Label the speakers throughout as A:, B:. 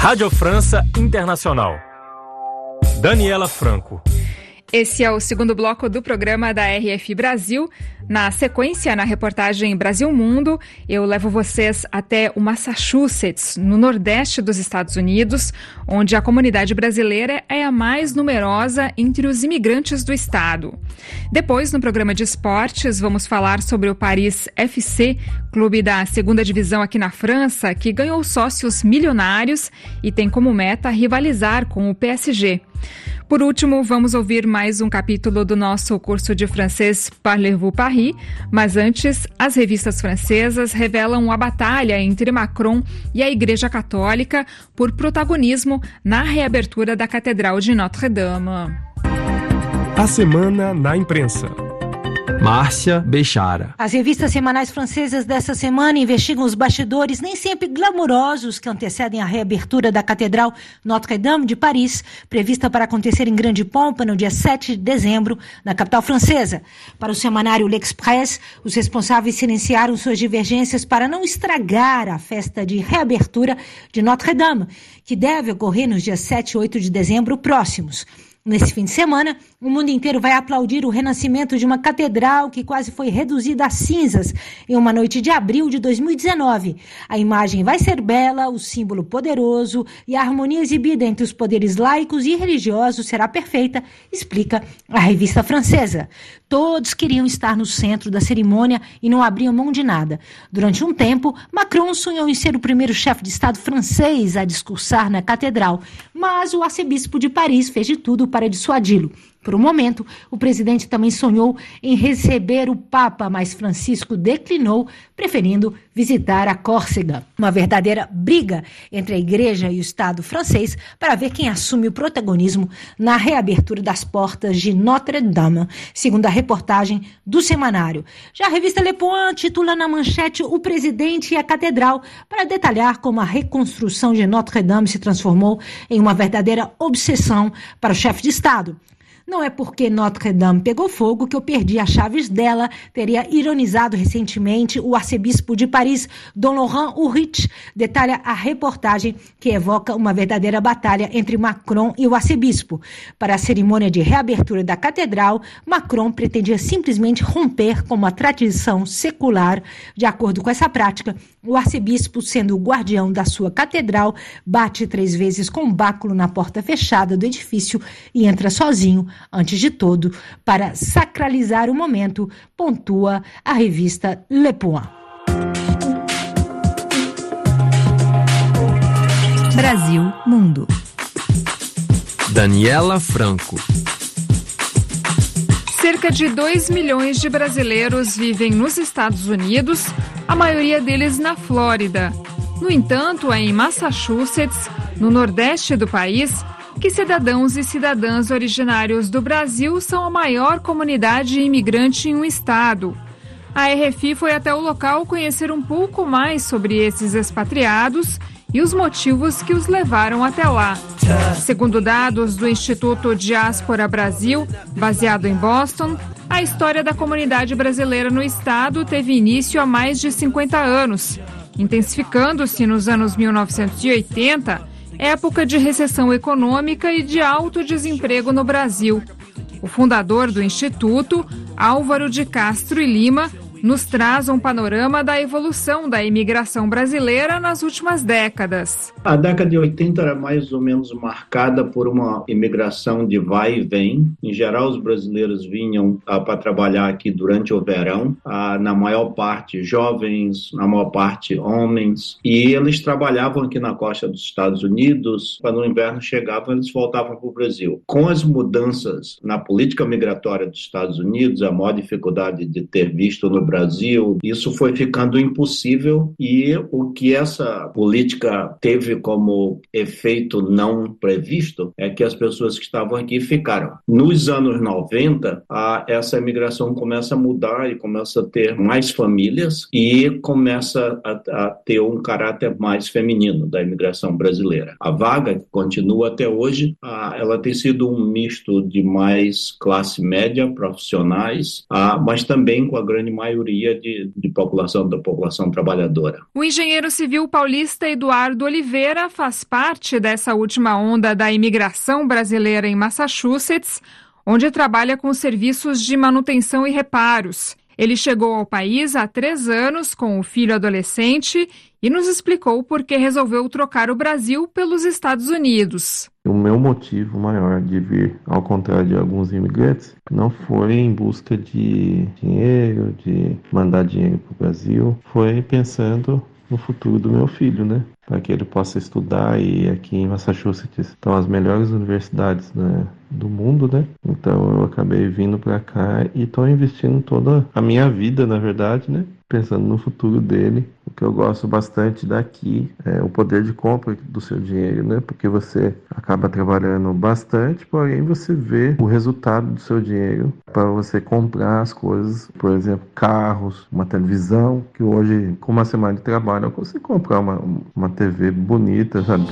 A: Rádio França Internacional. Daniela Franco.
B: Esse é o segundo bloco do programa da RFI Brasil. Na sequência, na reportagem Brasil Mundo, eu levo vocês até o Massachusetts, no nordeste dos Estados Unidos, onde a comunidade brasileira é a mais numerosa entre os imigrantes do estado. Depois, no programa de esportes, vamos falar sobre o Paris FC, clube da segunda divisão aqui na França, que ganhou sócios milionários e tem como meta rivalizar com o PSG. Por último, vamos ouvir mais um capítulo do nosso curso de francês Parlez-vous Paris, mas antes, as revistas francesas revelam a batalha entre Macron e a Igreja Católica por protagonismo na reabertura da Catedral de Notre-Dame.
A: A semana na imprensa.
C: Márcia Bechara.
D: As revistas semanais francesas dessa semana investigam os bastidores nem sempre glamourosos que antecedem a reabertura da Catedral Notre-Dame de Paris, prevista para acontecer em grande pompa no dia 7 de dezembro, na capital francesa. Para o semanário L'Express, os responsáveis silenciaram suas divergências para não estragar a festa de reabertura de Notre-Dame, que deve ocorrer nos dias 7 e 8 de dezembro próximos. Nesse fim de semana, o mundo inteiro vai aplaudir o renascimento de uma catedral que quase foi reduzida a cinzas em uma noite de abril de 2019. A imagem vai ser bela, o símbolo poderoso e a harmonia exibida entre os poderes laicos e religiosos será perfeita, explica a revista francesa. Todos queriam estar no centro da cerimônia e não abriam mão de nada. Durante um tempo, Macron sonhou em ser o primeiro chefe de Estado francês a discursar na catedral, mas o arcebispo de Paris fez de tudo para dissuadi-lo. Por um momento, o presidente também sonhou em receber o Papa, mas Francisco declinou, preferindo visitar a Córcega. Uma verdadeira briga entre a Igreja e o Estado francês para ver quem assume o protagonismo na reabertura das portas de Notre-Dame, segundo a reportagem do semanário. Já a revista Le Point titula na manchete O Presidente e a Catedral, para detalhar como a reconstrução de Notre-Dame se transformou em uma verdadeira obsessão para o chefe de Estado. Não é porque Notre-Dame pegou fogo que eu perdi as chaves dela, teria ironizado recentemente o arcebispo de Paris, Dom Laurent Ulrich. Detalha a reportagem que evoca uma verdadeira batalha entre Macron e o arcebispo. Para a cerimônia de reabertura da catedral, Macron pretendia simplesmente romper com uma tradição secular. De acordo com essa prática, o arcebispo, sendo o guardião da sua catedral, bate 3 vezes com um báculo na porta fechada do edifício e entra sozinho, antes de tudo, para sacralizar o momento, pontua a revista Le Point.
B: Brasil Mundo.
C: Daniela Franco.
B: Cerca de 2 milhões de brasileiros vivem nos Estados Unidos, a maioria deles na Flórida. No entanto, é em Massachusetts, no nordeste do país, que cidadãos e cidadãs originários do Brasil são a maior comunidade imigrante em um estado. A RFI foi até o local conhecer um pouco mais sobre esses expatriados e os motivos que os levaram até lá. Segundo dados do Instituto Diáspora Brasil, baseado em Boston, a história da comunidade brasileira no estado teve início há mais de 50 anos, intensificando-se nos anos 1980, época de recessão econômica e de alto desemprego no Brasil. O fundador do Instituto, Álvaro de Castro e Lima, nos traz um panorama da evolução da imigração brasileira nas últimas décadas.
E: A década de 80 era mais ou menos marcada por uma imigração de vai e vem. Em geral, os brasileiros vinham para trabalhar aqui durante o verão, na maior parte jovens, na maior parte homens, e eles trabalhavam aqui na costa dos Estados Unidos. Quando o inverno chegava, eles voltavam para o Brasil. Com as mudanças na política migratória dos Estados Unidos, a maior dificuldade de ter visto no Brasil, isso foi ficando impossível, e o que essa política teve como efeito não previsto é que as pessoas que estavam aqui ficaram. Nos anos 90, essa imigração começa a mudar e começa a ter mais famílias e começa a ter um caráter mais feminino da imigração brasileira. A vaga, que continua até hoje, ela tem sido um misto de mais classe média, profissionais, mas também com a grande maioria maioria da população trabalhadora.
B: O engenheiro civil paulista Eduardo Oliveira faz parte dessa última onda da imigração brasileira em Massachusetts, onde trabalha com serviços de manutenção e reparos. Ele chegou ao país há 3 anos com o filho adolescente e nos explicou por que resolveu trocar o Brasil pelos Estados Unidos.
F: O meu motivo maior de vir, ao contrário de alguns imigrantes, não foi em busca de dinheiro, de mandar dinheiro para o Brasil, foi pensando no futuro do meu filho, né? Para que ele possa estudar, e aqui em Massachusetts estão as melhores universidades, né, do mundo, né? Então eu acabei vindo para cá e estou investindo toda a minha vida, na verdade, né? Pensando no futuro dele. O que eu gosto bastante daqui é o poder de compra do seu dinheiro, né? Porque você acaba trabalhando bastante, porém você vê o resultado do seu dinheiro para você comprar as coisas, por exemplo, carros, uma televisão, que hoje, com uma semana de trabalho, eu consigo comprar uma TV bonita, sabe?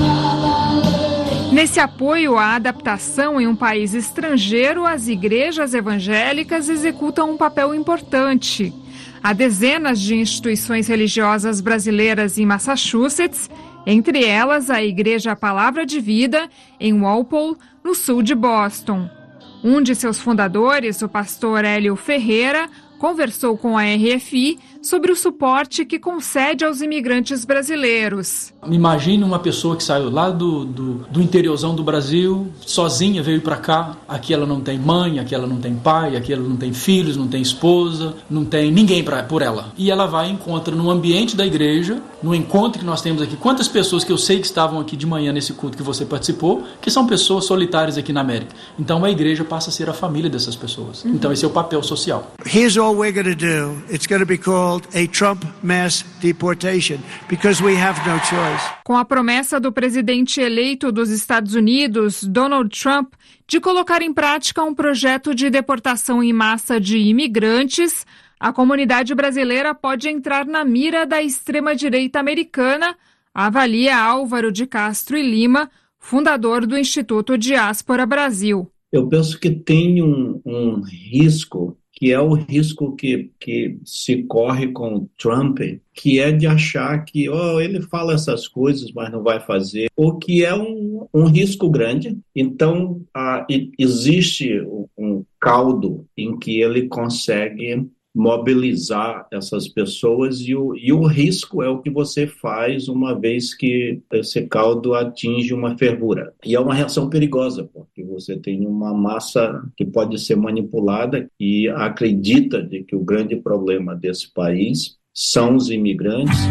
B: Nesse apoio à adaptação em um país estrangeiro, as igrejas evangélicas executam um papel importante. Há dezenas de instituições religiosas brasileiras em Massachusetts, entre elas a Igreja Palavra de Vida, em Walpole, no sul de Boston. Um de seus fundadores, o pastor Hélio Ferreira, conversou com a RFI sobre o suporte que concede aos imigrantes brasileiros.
G: Imagine uma pessoa que saiu lá do interiorzão do Brasil, sozinha veio para cá. Aqui ela não tem mãe, aqui ela não tem pai, aqui ela não tem filhos, não tem esposa, não tem ninguém por ela. E ela vai e encontra no ambiente da igreja, no encontro que nós temos aqui. Quantas pessoas que eu sei que estavam aqui de manhã nesse culto que você participou, que são pessoas solitárias aqui na América. Então a igreja passa a ser a família dessas pessoas. Então esse é o papel social.
H: Here's all we're going to do. It's going to be called a Trump mass deportation because we have no choice.
B: Com a promessa do presidente eleito dos Estados Unidos, Donald Trump, de colocar em prática um projeto de deportação em massa de imigrantes, a comunidade brasileira pode entrar na mira da extrema-direita americana, avalia Álvaro de Castro e Lima, fundador do Instituto Diáspora Brasil.
E: Eu penso que tem um risco, que é o risco que se corre com o Trump, que é de achar que ele fala essas coisas, mas não vai fazer, ou que é um risco grande. Então, existe um caldo em que ele consegue mobilizar essas pessoas e o risco é o que você faz uma vez que esse caldo atinge uma fervura. E é uma reação perigosa, porque você tem uma massa que pode ser manipulada e acredita de que o grande problema desse país são os imigrantes.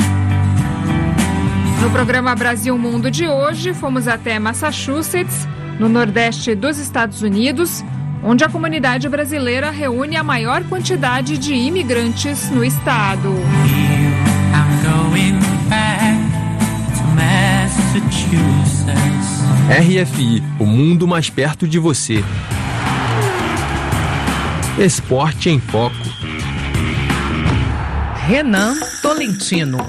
B: No programa Brasil Mundo de hoje, fomos até Massachusetts, no nordeste dos Estados Unidos, onde a comunidade brasileira reúne a maior quantidade de imigrantes no estado.
A: RFI, o mundo mais perto de você. Esporte em Foco.
I: Renan Tolentino.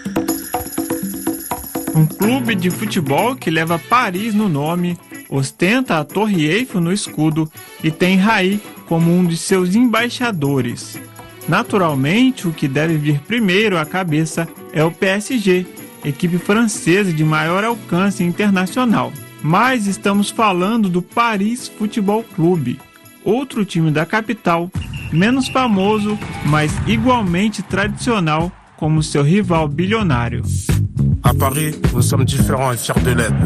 J: Um clube de futebol que leva Paris no nome, ostenta a Torre Eiffel no escudo e tem Rai como um de seus embaixadores. Naturalmente, o que deve vir primeiro à cabeça é o PSG, equipe francesa de maior alcance internacional. Mas estamos falando do Paris Futebol Clube, outro time da capital, menos famoso, mas igualmente tradicional como seu rival bilionário.
K: À Paris, nous sommes différents et fiers de l'être.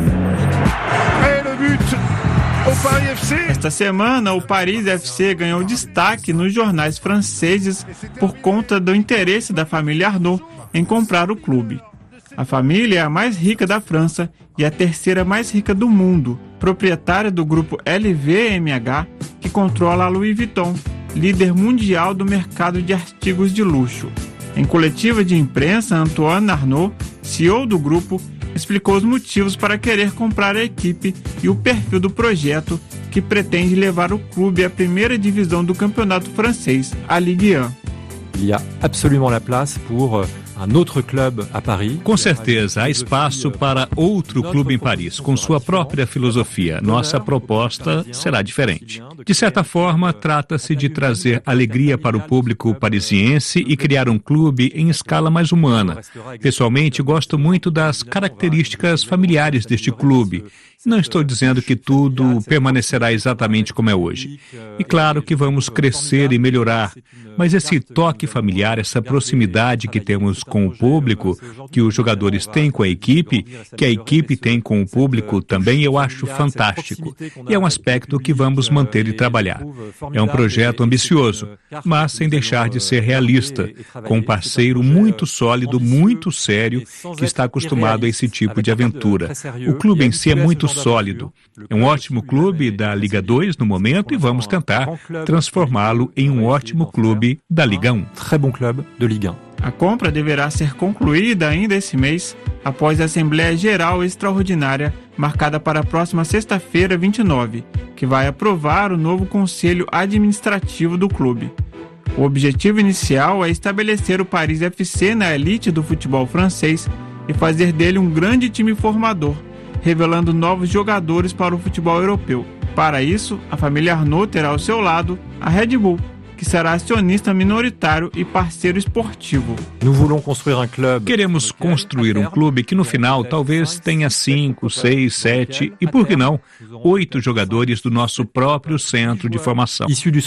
J: Esta semana, o Paris FC ganhou destaque nos jornais franceses por conta do interesse da família Arnaud em comprar o clube. A família é a mais rica da França e a terceira mais rica do mundo, proprietária do grupo LVMH, que controla a Louis Vuitton, líder mundial do mercado de artigos de luxo. Em coletiva de imprensa, Antoine Arnaud, CEO do grupo, explicou os motivos para querer comprar a equipe e o perfil do projeto, que pretende levar o clube à primeira divisão do campeonato francês, a Ligue 1.
A: Il y a absolument la place pour un autre club à Paris.
L: Com certeza, há espaço para outro clube em Paris, com sua própria filosofia. Nossa proposta será diferente. De certa forma, trata-se de trazer alegria para o público parisiense e criar um clube em escala mais humana. Pessoalmente, gosto muito das características familiares deste clube. Não estou dizendo que tudo permanecerá exatamente como é hoje. E claro que vamos crescer e melhorar, mas esse toque familiar, essa proximidade que temos com o público, que os jogadores têm com a equipe, que a equipe tem com o público também, eu acho fantástico. E é um aspecto que vamos manter e trabalhar. É um projeto ambicioso, mas sem deixar de ser realista, com um parceiro muito sólido, muito sério, que está acostumado a esse tipo de aventura. O clube em si é muito sólido. É um ótimo clube da Liga 2 no momento e vamos tentar transformá-lo em um ótimo clube da Liga 1.
A: Très bon club de Ligue 1.
J: A compra deverá ser concluída ainda esse mês, após a Assembleia Geral Extraordinária, marcada para a próxima sexta-feira, 29, que vai aprovar o novo Conselho Administrativo do clube. O objetivo inicial é estabelecer o Paris FC na elite do futebol francês e fazer dele um grande time formador, revelando novos jogadores para o futebol europeu. Para isso, a família Arnault terá ao seu lado a Red Bull, que será acionista minoritário e parceiro esportivo.
L: Queremos construir um clube que no final talvez tenha 5, 6, 7 e, por que não, 8 jogadores do nosso próprio centro de formação.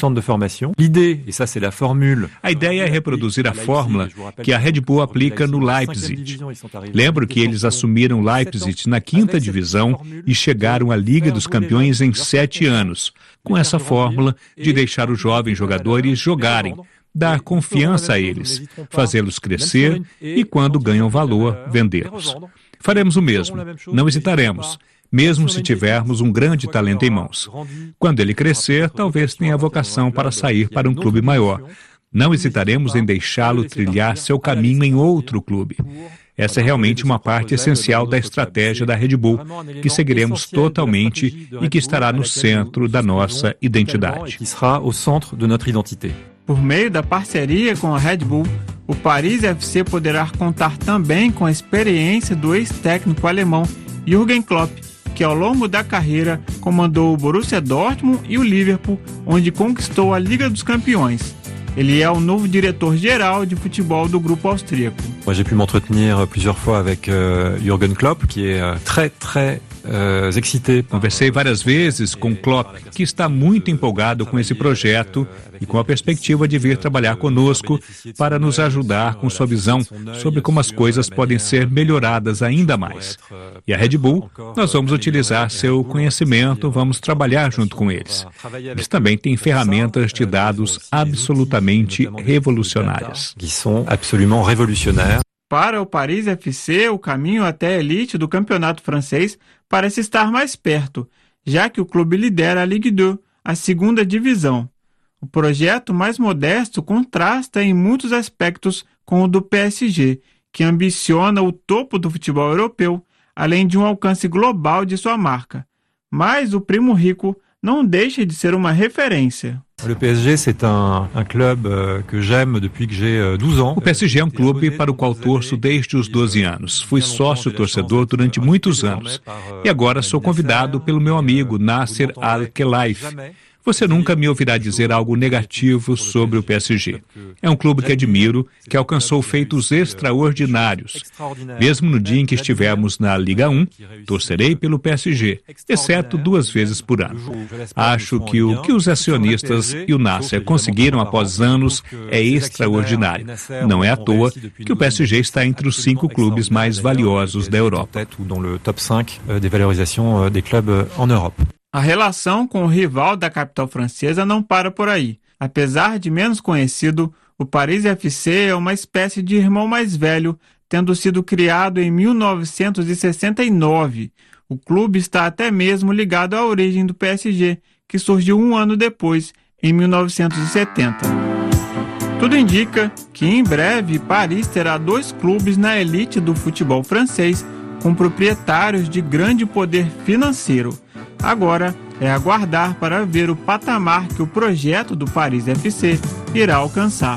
L: A ideia é reproduzir a fórmula que a Red Bull aplica no Leipzig. Lembro que eles assumiram Leipzig na 5ª divisão e chegaram à Liga dos Campeões em 7 anos, com essa fórmula de deixar os jovens jogadores jogarem, dar confiança a eles, fazê-los crescer e, quando ganham valor, vendê-los. Faremos o mesmo, não hesitaremos, mesmo se tivermos um grande talento em mãos. Quando ele crescer, talvez tenha vocação para sair para um clube maior. Não hesitaremos em deixá-lo trilhar seu caminho em outro clube. Essa é realmente uma parte essencial da estratégia da Red Bull, que seguiremos totalmente e que estará no centro da nossa identidade.
J: Por meio da parceria com a Red Bull, o Paris FC poderá contar também com a experiência do ex-técnico alemão Jürgen Klopp, que ao longo da carreira comandou o Borussia Dortmund e o Liverpool, onde conquistou a Liga dos Campeões. Ele é o novo diretor-geral de futebol do grupo austríaco.
A: J'ai pu m'entretenir plusieurs fois avec Jürgen Klopp, qui est très excité.
L: Conversei várias vezes com Klopp, que está muito empolgado com esse projeto e com a perspectiva de vir trabalhar conosco para nos ajudar com sua visão sobre como as coisas podem ser melhoradas ainda mais. E a Red Bull, nós vamos utilizar seu conhecimento, vamos trabalhar junto com eles. Eles também têm ferramentas de dados absolutamente revolucionárias.
A: Qui sont absolument révolutionnaires.
J: Para o Paris FC, o caminho até a elite do campeonato francês parece estar mais perto, já que o clube lidera a Ligue 2, a 2ª divisão. O projeto mais modesto contrasta em muitos aspectos com o do PSG, que ambiciona o topo do futebol europeu, além de um alcance global de sua marca. Mas o primo rico não deixa de ser uma referência.
A: Le PSG, c'est un club que j'aime depuis que j'ai 12 ans.
L: O PSG é um clube para o qual torço desde os 12 anos. Fui sócio-torcedor durante muitos anos. E agora sou convidado pelo meu amigo Nasser Al-Khelaifi. Você nunca me ouvirá dizer algo negativo sobre o PSG. É um clube que admiro, que alcançou feitos extraordinários. Mesmo no dia em que estivermos na Liga 1, torcerei pelo PSG, exceto 2 vezes por ano. Acho que o que os acionistas e o Nasser conseguiram após anos é extraordinário. Não é à toa que o PSG está entre os 5 clubes mais valiosos da Europa.
J: A relação com o rival da capital francesa não para por aí. Apesar de menos conhecido, o Paris FC é uma espécie de irmão mais velho, tendo sido criado em 1969. O clube está até mesmo ligado à origem do PSG, que surgiu 1 ano depois, em 1970. Tudo indica que em breve Paris terá 2 clubes na elite do futebol francês, com proprietários de grande poder financeiro. Agora é aguardar para ver o patamar que o projeto do Paris FC irá alcançar.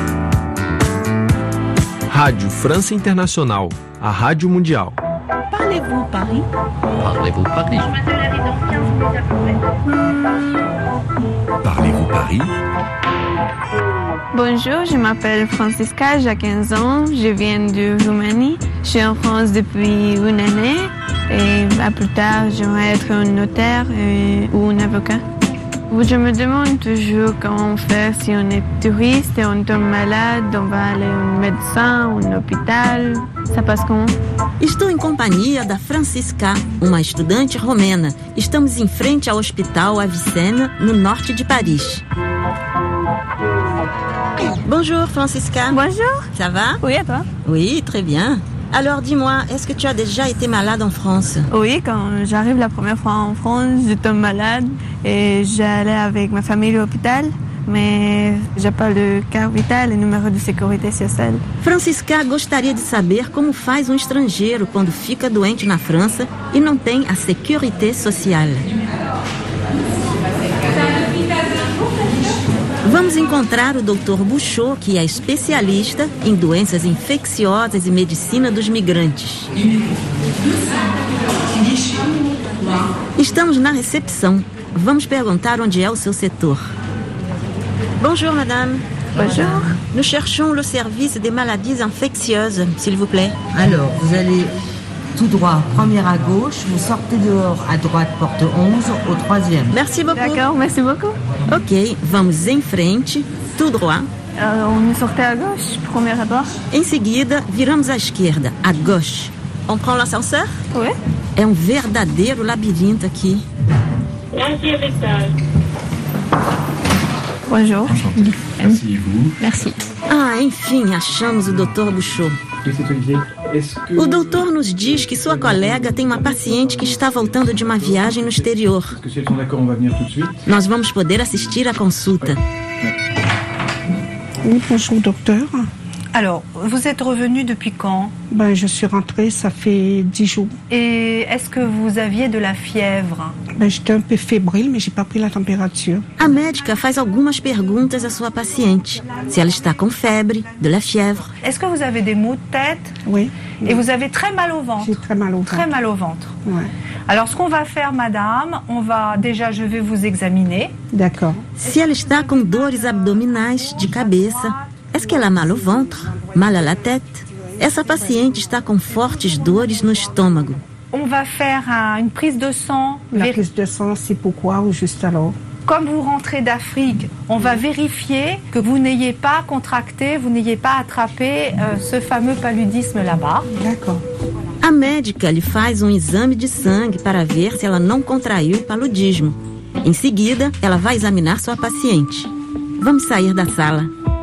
C: Rádio França Internacional, a Rádio Mundial.
D: Parlez-vous Paris?
M: Parlez-vous Paris?
N: Parlez-vous Paris?
O: Bonjour, je m'appelle Francisca, j'ai 15 ans, je viens de Roumanie. Je suis en France depuis une année et plus tard, j'aimerais être un notaire ou un avocat. Je me demande toujours comment faire si on est touriste et on tombe malade, on va aller a um médecin, um hospital. Ça passe comment?
P: Estou em companhia da Francisca, uma estudante romena. Estamos em frente ao Hospital Avicenne, no norte de Paris. Bonjour Francisca.
O: Bonjour.
P: Ça va?
O: Oui, et toi?
P: Oui, très bien. Alors dis-moi, est-ce que tu as déjà été malade en France?
O: Oui, quand j'arrive la première fois en France, je tombe malade et j'allais avec ma famille à l'hôpital, mais j'ai pas le carte vitale e número de sécurité sociale.
P: Francisca gostaria de saber como faz um estrangeiro quando fica doente na França e não tem a sécurité sociale. Vamos encontrar o Dr. Bouchot, que é especialista em doenças infecciosas e medicina dos migrantes. Estamos na recepção. Vamos perguntar onde é o seu setor. Bonjour, madame.
O: Bonjour.
P: Nous cherchons le service des maladies infectieuses, s'il vous plaît.
Q: Alors, vous allez tout droit, première à gauche, vous sortez dehors à droite, porte 11, au troisième.
P: Merci beaucoup.
O: D'accord, merci beaucoup.
P: Ok, vamos em frente, tout droit.
O: On est sorti à gauche, première à droite.
P: Em seguida, viramos à esquerda, à gauche. On prend l'ascenseur?
O: Oui.
P: É um verdadeiro labirinto aqui.
O: Bonjour.
N: Merci, et vous?
O: Merci.
P: Ah, enfim, achamos o Dr. Bouchot. O doutor nos diz que sua colega tem uma paciente que está voltando de uma viagem no exterior. Nós vamos poder assistir à consulta.
R: Oui, bonjour docteur.
D: Alors, vous êtes revenu depuis quand?
R: Je suis rentrée, ça fait 10 jours.
D: Et est-ce que vous aviez de la fièvre?
R: J'étais un peu fébrile, mais j'ai pas pris la température.
P: A médica faz algumas perguntas à sua paciente. Se ela está com febre, de la fièvre.
D: Est-ce que vous avez des maux de tête?
R: Oui.
D: Et vous avez très mal au ventre?
R: J'ai très mal au ventre.
D: Très mal au ventre.
R: Ouais.
D: Alors, ce qu'on va faire, madame, je vais vous examiner.
R: D'accord.
P: Se ela está com dores abdominais, de cabeça, est-ce qu'elle a mal au ventre? Mal à la tête? Essa paciente está com fortes dores no estômago.
D: On va faire une prise de sang.
R: La prise de sang, c'est pourquoi ou juste alors?
D: Comme vous rentrez d'Afrique, on va vérifier que vous n'ayez pas contracté, vous n'ayez pas attrapé ce fameux paludisme là-bas.
R: D'accord.
P: A médica lhe faz exame de sangue para ver se ela não contraiu paludismo. Em seguida, ela vai examinar sua paciente. Vamos sair da sala.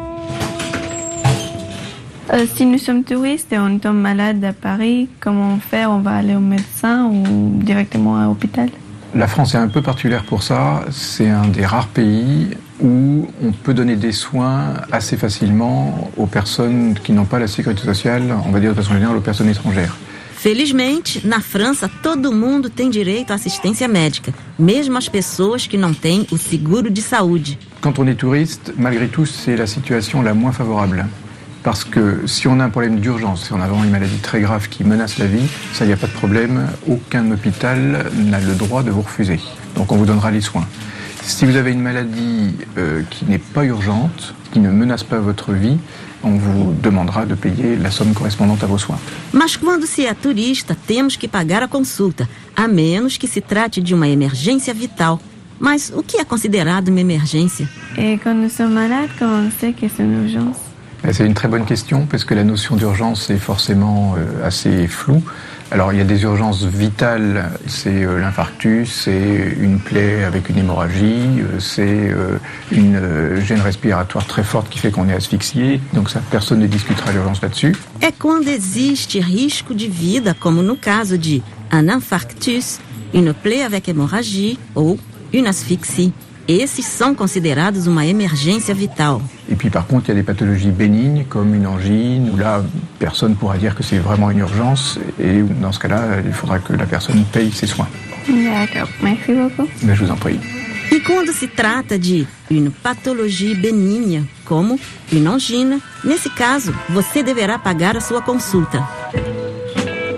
O: Si nous sommes touristes et on tombe malade à Paris, comment faire? On va aller au médecin ou directement à l'hôpital?
S: La France est un peu particulière pour ça. C'est un des rares pays où on peut donner des soins assez facilement aux personnes qui n'ont pas la sécurité sociale, on va dire de façon générale aux personnes étrangères.
P: Felizmente, na França, todo mundo tem direito à assistência médica, mesmo as pessoas que não têm o seguro de saúde.
S: Quand on est touriste, malgré tout, c'est la situation la moins favorable. Parce que si on a un problème d'urgence, si on a vraiment une maladie très grave qui menace la vie, ça, il n'y a pas de problème. Aucun hôpital n'a le droit de vous refuser. Donc on vous donnera les soins. Si vous avez une maladie qui n'est pas urgente, qui ne menace pas votre vie, on vous demandera de payer la somme correspondante à vos soins.
P: Mas quando se é turista, temos que pagar a consulta, a menos que se trate de uma emergência vital. Mas o que é considerado uma emergência?
O: Et quand nous sommes malades, comment on sait que c'est une urgence?
S: C'est une très bonne question parce que la notion d'urgence est forcément assez floue. Alors il y a des urgences vitales, c'est l'infarctus, c'est une plaie avec une hémorragie, c'est une gêne respiratoire très forte qui fait qu'on est asphyxié. Donc ça, personne ne discutera l'urgence là-dessus.
P: É quando existe risco de vida, como no caso de un infarctus, une plaie avec hémorragie ou une asphyxie. Esses são considerados uma emergência vital.
S: Et puis par contre, il y a des pathologies bénignes comme une angine, où là, personne ne pourra dire que c'est vraiment une urgence. Et dans ce cas-là, il faudra que la personne paye ses soins.
O: D'accord, merci beaucoup.
S: Mais je vous en prie.
P: E quando se trata de uma patologia benigna, como uma angina, nesse caso, você deverá pagar a sua consulta.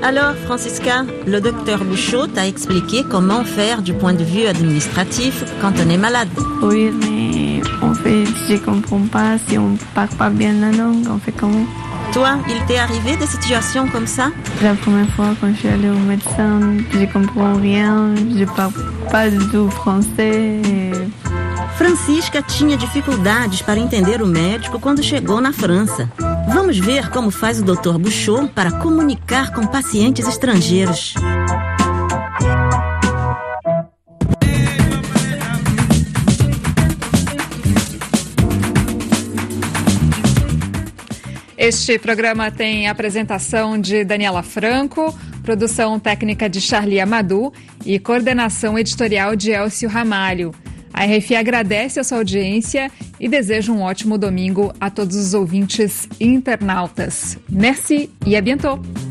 P: Alors, Francisca, le docteur Bouchot t'a expliqué comment faire du point de vue administratif quand on est malade.
O: Oui, mais en fait, je comprends pas si on parle pas bien la langue, on fait comment?
P: Toi, il t'est arrivé des situations comme ça?
O: La première fois quand je suis allée au médecin, je comprends rien, je parle pas du tout français.
P: Francisca tinha dificuldades para entender o médico quando chegou na França. Vamos ver como faz o Dr. Bouchot para comunicar com pacientes estrangeiros.
B: Este programa tem apresentação de Daniela Franco, produção técnica de Charlie Amadou e coordenação editorial de Elcio Ramalho. A RFI agradece a sua audiência e deseja um ótimo domingo a todos os ouvintes internautas. Merci e à bientôt!